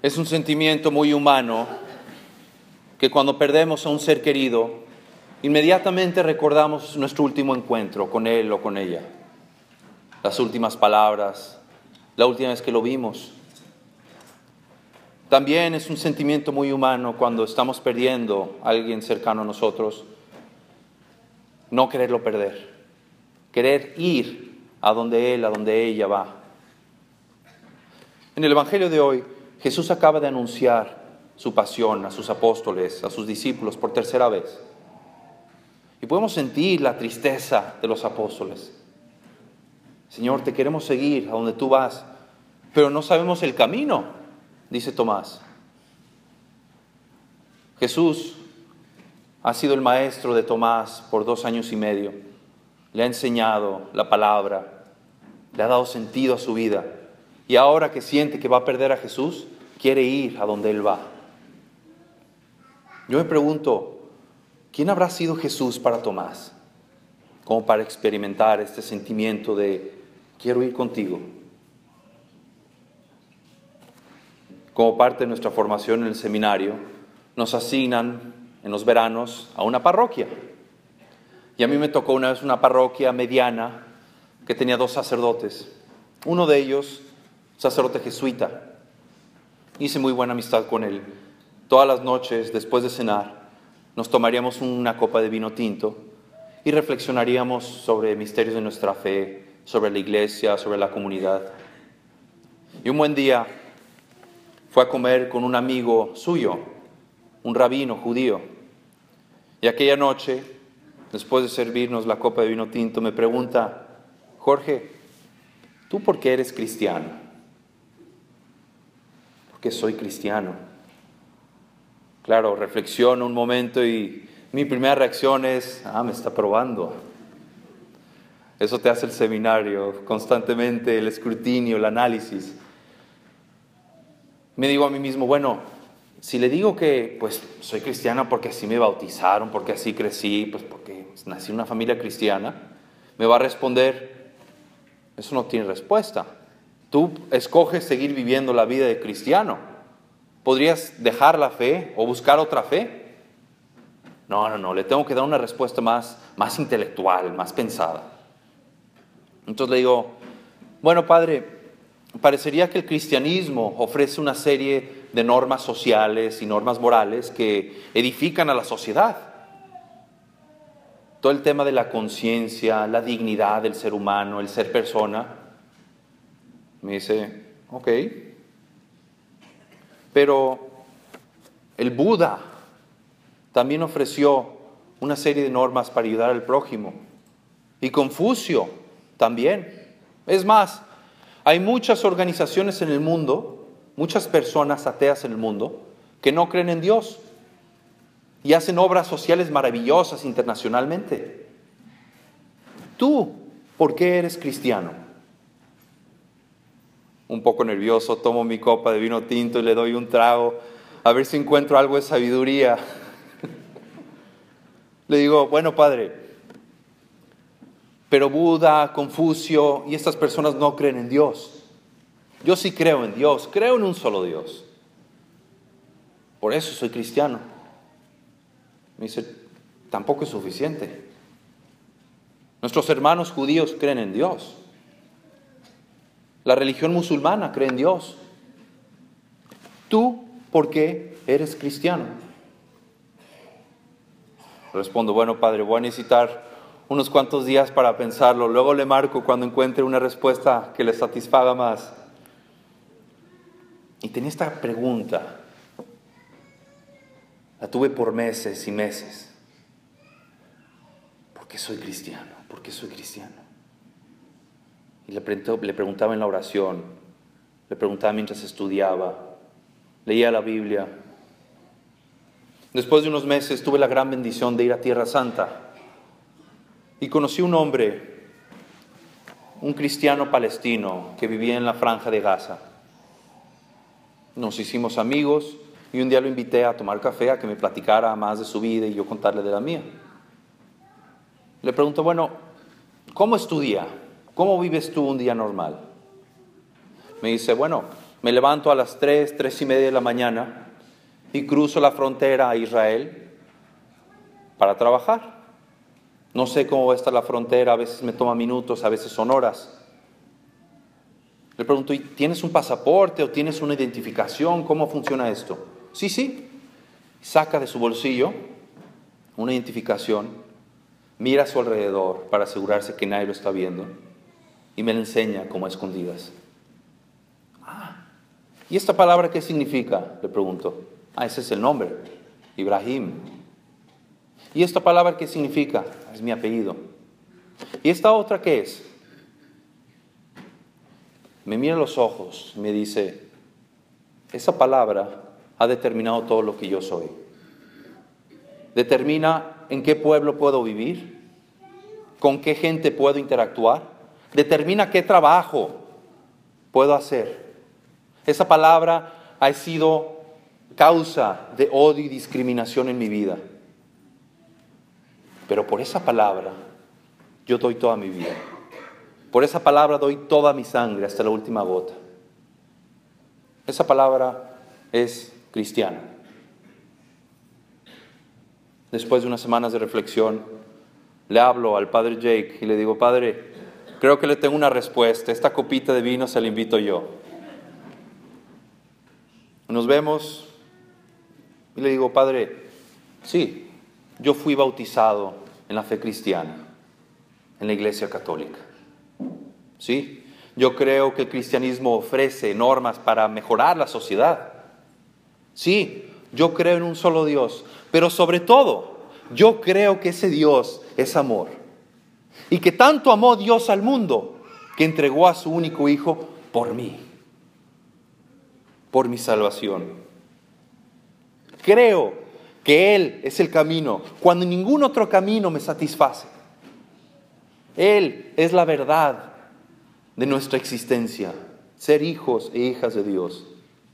Es un sentimiento muy humano que cuando perdemos a un ser querido, inmediatamente recordamos nuestro último encuentro con él o con ella. Las últimas palabras, la última vez que lo vimos. También es un sentimiento muy humano cuando estamos perdiendo a alguien cercano a nosotros, no quererlo perder, querer ir a donde él, a donde ella va. En el Evangelio de hoy, Jesús acaba de anunciar su pasión a sus apóstoles, a sus discípulos por tercera vez. Y podemos sentir la tristeza de los apóstoles. Señor, te queremos seguir a donde tú vas, pero no sabemos el camino, dice Tomás. Jesús ha sido el maestro de Tomás por 2 años y medio. Le ha enseñado la palabra, le ha dado sentido a su vida. Y ahora que siente que va a perder a Jesús, quiere ir a donde Él va. Yo me pregunto, ¿quién habrá sido Jesús para Tomás? Como para experimentar este sentimiento de quiero ir contigo. Como parte de nuestra formación en el seminario, nos asignan en los veranos a una parroquia. Y a mí me tocó una vez una parroquia mediana que tenía 2 sacerdotes. Uno de ellos, sacerdote jesuita. Hice muy buena amistad con él. Todas las noches, después de cenar, nos tomaríamos una copa de vino tinto y reflexionaríamos sobre misterios de nuestra fe, sobre la iglesia, sobre la comunidad. Y un buen día fue a comer con un amigo suyo, un rabino judío. Y aquella noche, después de servirnos la copa de vino tinto, me pregunta, Jorge, ¿tú por qué eres cristiano? Porque soy cristiano. Claro, reflexiono un momento y mi primera reacción es, me está probando. Eso te hace el seminario, constantemente el escrutinio, el análisis. Me digo a mí mismo, bueno, si le digo que pues soy cristiano porque así me bautizaron, porque así crecí, pues porque nací en una familia cristiana, me va a responder, eso no tiene respuesta. Tú escoges seguir viviendo la vida de cristiano. ¿Podrías dejar la fe o buscar otra fe? No, le tengo que dar una respuesta más intelectual, más pensada. Entonces le digo, bueno, padre, parecería que el cristianismo ofrece una serie de normas sociales y normas morales que edifican a la sociedad. Todo el tema de la conciencia, la dignidad del ser humano, el ser persona. Me dice, ok. Pero el Buda también ofreció una serie de normas para ayudar al prójimo. Y Confucio también. Es más, hay muchas organizaciones en el mundo, muchas personas ateas en el mundo, que no creen en Dios y hacen obras sociales maravillosas internacionalmente. ¿Tú por qué eres cristiano? Un poco nervioso, tomo mi copa de vino tinto y le doy un trago, a ver si encuentro algo de sabiduría. Le digo, bueno, padre, pero Buda, Confucio y estas personas no creen en Dios. Yo sí creo en Dios, creo en un solo Dios. Por eso soy cristiano. Me dice, tampoco es suficiente. Nuestros hermanos judíos creen en Dios. La religión musulmana cree en Dios. ¿Tú por qué eres cristiano? Respondo, bueno, padre, voy a necesitar unos cuantos días para pensarlo. Luego le marco cuando encuentre una respuesta que le satisfaga más. Y tenía esta pregunta. La tuve por meses y meses. ¿Por qué soy cristiano? ¿Por qué soy cristiano? Y le preguntaba en la oración, le preguntaba mientras estudiaba, leía la Biblia. Después de unos meses tuve la gran bendición de ir a Tierra Santa y conocí un hombre, un cristiano palestino que vivía en la Franja de Gaza. Nos hicimos amigos y un día lo invité a tomar café, a que me platicara más de su vida y yo contarle de la mía. Le pregunto, bueno, ¿cómo es tu día? ¿Cómo vives tú un día normal? Me dice, bueno, Me levanto a las 3:30 de la mañana y cruzo la frontera a Israel para trabajar. No sé cómo va a estar la frontera, a veces me toma minutos, a veces son horas. Le pregunto, ¿tienes un pasaporte o tienes una identificación? ¿Cómo funciona esto? Sí. Saca de su bolsillo una identificación, mira a su alrededor para asegurarse que nadie lo está viendo y me la enseña como a escondidas. ¿Y esta palabra qué significa? Le pregunto. Ese es el nombre, Ibrahim. ¿Y esta palabra qué significa? Es mi apellido. ¿Y esta otra qué es? Me mira a los ojos y me dice, esa palabra ha determinado todo lo que yo soy. Determina en qué pueblo puedo vivir, con qué gente puedo interactuar, determina qué trabajo puedo hacer. Esa palabra ha sido causa de odio y discriminación en mi vida. Pero por esa palabra yo doy toda mi vida. Por esa palabra doy toda mi sangre hasta la última gota. Esa palabra es cristiana. Después de unas semanas de reflexión, le hablo al padre Jake y le digo, padre, creo que le tengo una respuesta. Esta copita de vino se la invito yo. Nos vemos y le digo, padre, sí, yo fui bautizado en la fe cristiana, en la Iglesia Católica. Sí, yo creo que el cristianismo ofrece normas para mejorar la sociedad. Sí, yo creo en un solo Dios, pero sobre todo, yo creo que ese Dios es amor. Y que tanto amó Dios al mundo, que entregó a su único Hijo por mí, por mi salvación. Creo que Él es el camino, cuando ningún otro camino me satisface. Él es la verdad de nuestra existencia, ser hijos e hijas de Dios.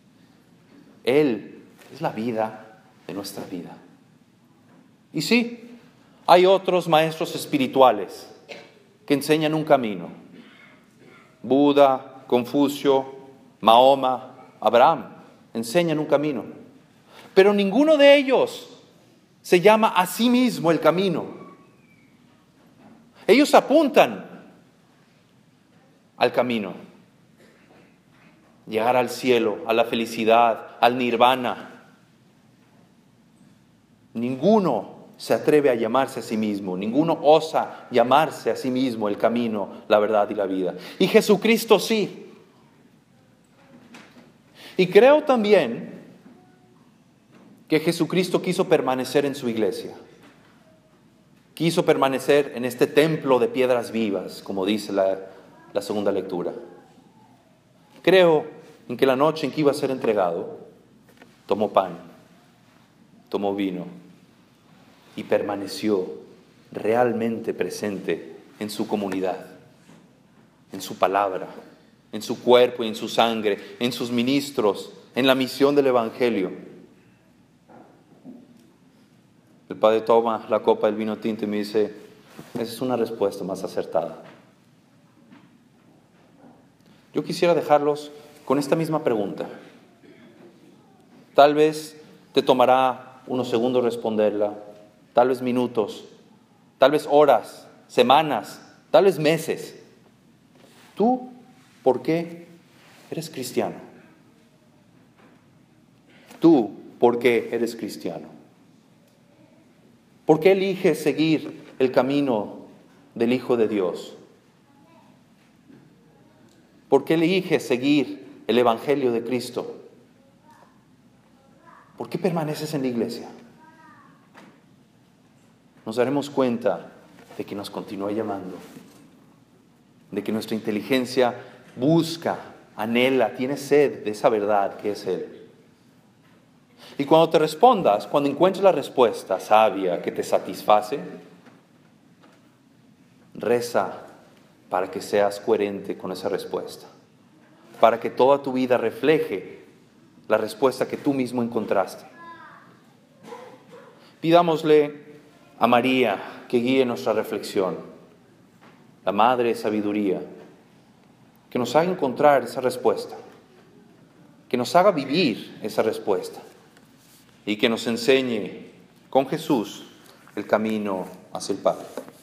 Él es la vida de nuestra vida. Y sí, hay otros maestros espirituales que enseñan un camino. Buda, Confucio, Mahoma, Abraham enseñan un camino. Pero ninguno de ellos se llama a sí mismo el camino. Ellos apuntan al camino, llegar al cielo, a la felicidad, al nirvana. Ninguno se atreve a llamarse a sí mismo, ninguno osa llamarse a sí mismo el camino, la verdad y la vida. Y Jesucristo sí. Y creo también que Jesucristo quiso permanecer en su iglesia. Quiso permanecer en este templo de piedras vivas, como dice la segunda lectura. Creo en que la noche en que iba a ser entregado, tomó pan, tomó vino y permaneció realmente presente en su comunidad, en su palabra, en su cuerpo y en su sangre, en sus ministros, en la misión del Evangelio. El padre toma la copa del vino tinto y me dice, esa es una respuesta más acertada. Yo quisiera dejarlos con esta misma pregunta. Tal vez te tomará unos segundos responderla, tal vez minutos, tal vez horas, semanas, tal vez meses. ¿Tú por qué eres cristiano? ¿Tú por qué eres cristiano? ¿Por qué eliges seguir el camino del Hijo de Dios? ¿Por qué eliges seguir el Evangelio de Cristo? ¿Por qué permaneces en la iglesia? Nos daremos cuenta de que nos continúa llamando, de que nuestra inteligencia busca, anhela, tiene sed de esa verdad que es Él. Y cuando te respondas, cuando encuentres la respuesta sabia que te satisface, reza para que seas coherente con esa respuesta, para que toda tu vida refleje la respuesta que tú mismo encontraste. Pidámosle a María que guíe nuestra reflexión, la Madre de Sabiduría, que nos haga encontrar esa respuesta, que nos haga vivir esa respuesta y que nos enseñe con Jesús el camino hacia el Padre.